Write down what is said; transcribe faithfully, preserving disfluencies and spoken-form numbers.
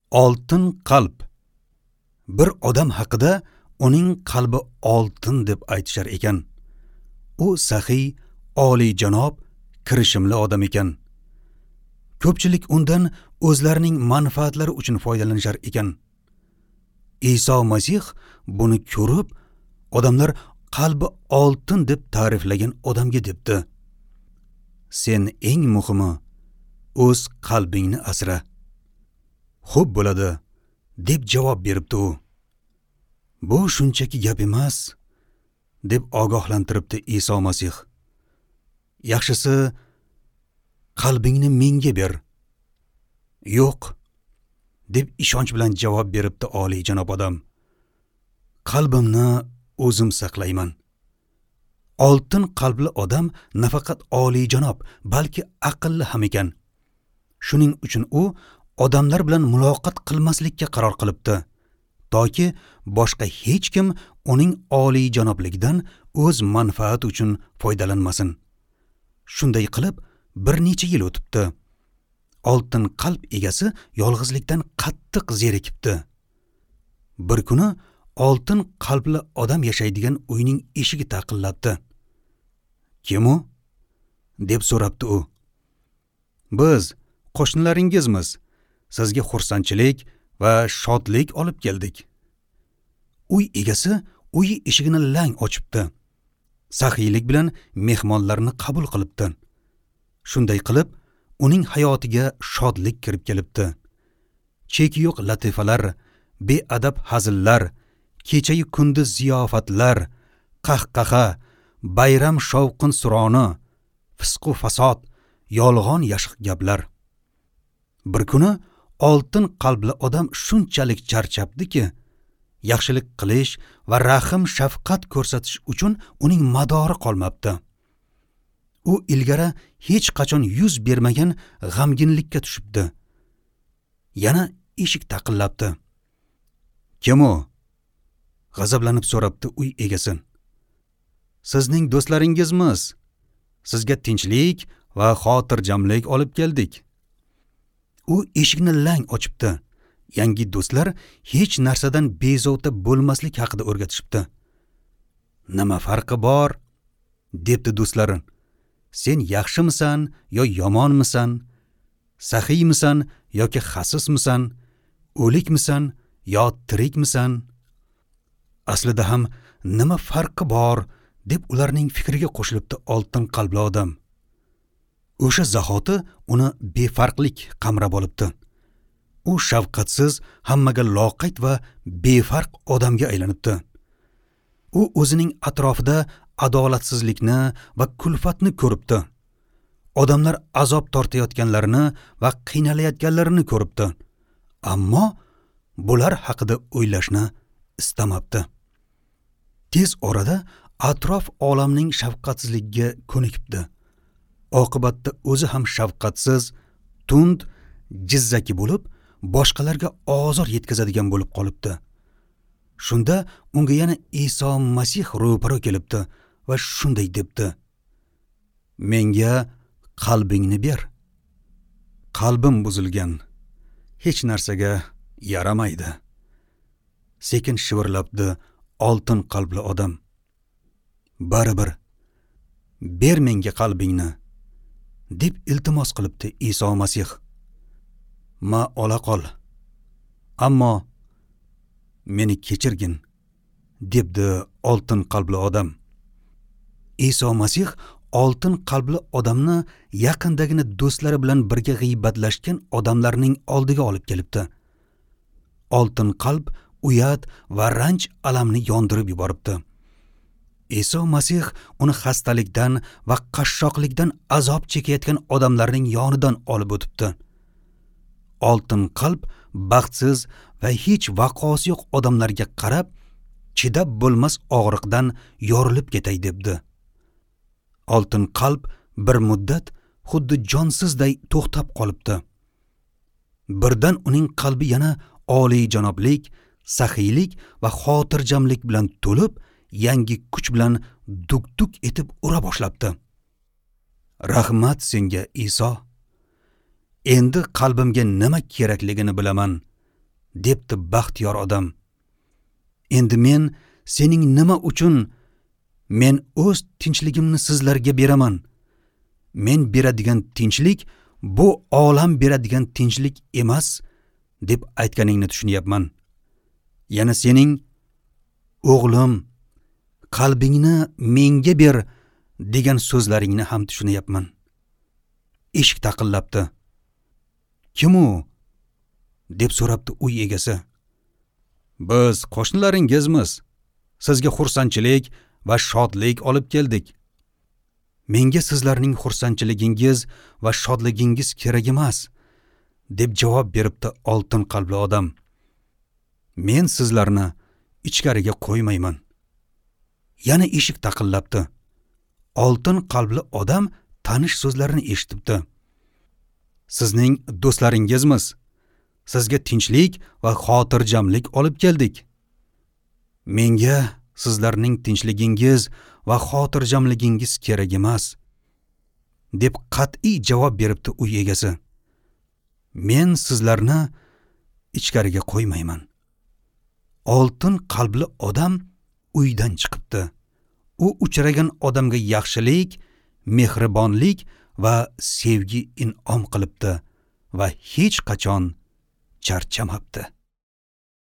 Oltin qalb. Bir odam haqida uning qalbi oltin deb aytishar ekan. U saxiy, oliyjanob, kirishimli odam ekan. Ko'pchilik undan o'zlarining manfaatlari uchun foydalanishar ekan. Iso Masih buni ko'rib, odamlar qalbi oltin deb ta'riflagan odamga debdi: "Sen eng muhimi o'z qalbingni asra." "Xo'p bo'ladi", deb javob beribdi u. "Bu shunchaki gap emas", deb ogohlantiribdi Iso Masih. "Yaxshisi qalbingni menga ber." "Yo'q", deb ishonch bilan javob beribdi oliyjanob odam. "Qalbimni o'zim saqlayman." Oltin qalbli odam nafaqat oliyjanob, balki aqlli ham ekan. Shuning uchun u odamlar bilan muloqot qilmaslikka qaror qilibdi, toki boshqa hech kim uning oliyjanobligidan o'z manfaati uchun foydalanmasin. Shunday qilib bir necha yil o'tibdi. Oltin qalb egasi yolg'izlikdan qattiq zerikibdi. Bir kuni oltin qalbli odam yashaydigan uyning eshigi taqillabdi. "Kim u?" deb so'rabdi u. "Biz qo'shnilaringizmiz. Sizga xursandchilik va shodlik olib keldik." Uy egasi uy eshigini lang ochibdi. Saxiylik bilan mehmonlarni qabul qilibdi. Shunday qilib, uning hayotiga shodlik kirib kelibdi. Cheki yo'q latifalar, beadab hazillar, kecha-yu kunduz ziyofatlar, qahqaha, bayram shovqin suroni, fisqu fasod, yolg'on yashiq gaplar. Bir kuni oltin qalbli odam shunchalik charchabdiki, yaxshilik qilish va rahm shafqat ko'rsatish uchun uning madori qolmabdi. U ilgari hech qachon yuz bermagan g'amginlikka tushibdi. Yana eshik taqillabdi. "Kim u?" g'azablanib so'rabdi uy egasi. "Sizning do'stlaringizmiz. Sizga tinchlik va xotirjamlik olib keldik." U eshikni lang ochibdi. Yangi do'stlar hech narsadan bezovta bo'lmaslik haqida o'rgatishibdi. "Nima farqi bor?" debdi do'stlari. "Sen yaxshimisan yo yomonmisan? Saxiymisan yoki xasismisan? O'likmisan yo tirikmisan?" Aslida ham nima farqi bor, deb ularning fikriga qo'shilibdi oltin qalbli odam. O'sha zahoti uni befarqlik qamrab olibdi. U shafqatsiz, hammaga loqayd va befarq odamga aylanibdi. U o'zining atrofida adolatsizlikni va kulfatni ko'ribdi. Odamlar azob tortayotganlarini va qiynalayotganlarini ko'ribdi. Ammo bular haqida o'ylashni istamabdi. Tez orada atrof olamning shafqatsizligiga ko'nikibdi. Oqibatda o'zi ham shafqatsiz, tund, jizzaki bo'lib, boshqalarga ozor yetkazadigan bo'lib qolibdi. Shunda unga yana Iso Masih ro'paro kelibdi va shunday debdi: "Menga qalbingni ber. Qalbim buzilgan, hech narsaga yaramaydi." Sekin shivirlabdi oltin qalbli odam. "Baribir ber menga qalbingni", deb iltimos qilibdi Iso Masih. "Ma ola qol. Ammo meni kechirgin", debdi oltin qalbli odam. Iso Masih oltin qalbli odamni yaqindagina do'stlari bilan birga g'iybatlashgan odamlarning oldiga olib kelibdi. Oltin qalb uyat va ranj alamni yondirib yuboribdi. Iso Masih uni xastalikdan va qashshoqlikdan azob chekayotgan odamlarning yonidan olib o'tibdi. Oltin qalb baxtsiz va hech vaqosi yo'q odamlarga qarab, chidab bo'lmas og'riqdan yorilib ketay debdi. Oltin qalb bir muddat xuddi jonsizday to'xtab qolibdi. Birdan uning qalbi yana oliyjanoblik, saxiylik va xotirjamlik bilan to'lib, yangi kuch bilan duk-duk etib ura boshlabdi. "Rahmat senga Iso. Endi qalbimga nima kerakligini bilaman", debdi baxtiyor odam. Endi men sening nima uchun men o'z tinchligimni sizlarga beraman. Men beradigan tinchlik bu olam beradigan tinchlik emas deb aytganingni tushunyapman. Yana sening o'g'lim qalbingni menga ber degan so'zlaringni ham tushunyapman. Eshik taqillabdi. Kim u? deb so'rabdi uy egasi. Biz qo'shnilaringizmiz. Sizga xursandchilik va shodlik olib keldik. Menga sizlarning xursandchiligingiz va shodligingiz kerak emas, deb javob beribdi oltin qalbli odam. Men sizlarni ichkariga qo'ymayman. Yana eshik taqillabdi. Oltin qalbli odam tanish so'zlarni eshitibdi. Sizning do'stlaringizmiz. Sizga tinchlik va xotirjamlik olib keldik. Menga sizlarning tinchligingiz va xotirjamligingiz kerak emas, deb qat'iy javob beribdi uy egasi. Men sizlarni ichkariga qo'ymayman. Oltin qalbli odam uydan chiqibdi. U uchragan odamga yaxshilik, mehribonlik va sevgi in'om qilibdi va hech qachon charchamabdi.